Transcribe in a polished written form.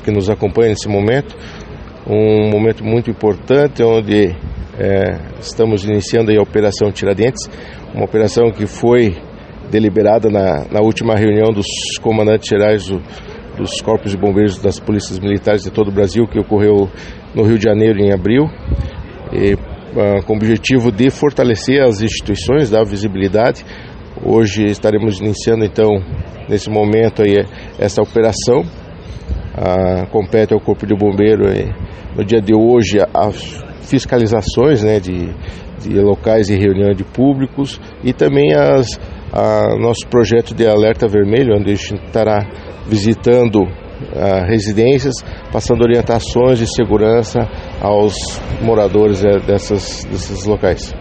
que nos acompanham nesse momento. Um momento muito importante, onde estamos iniciando aí a Operação Tiradentes, uma operação que foi deliberada na última reunião dos comandantes gerais dos Corpos de Bombeiros das Polícias Militares de todo o Brasil, que ocorreu no Rio de Janeiro em abril, com o objetivo de fortalecer as instituições, dar visibilidade. Hoje estaremos iniciando então, nesse momento aí, essa operação. Compete ao Corpo de Bombeiro no dia de hoje as fiscalizações, né, de locais e reunião de públicos, e também nosso projeto de alerta vermelho, onde a gente estará visitando residências, passando orientações de segurança aos moradores desses locais.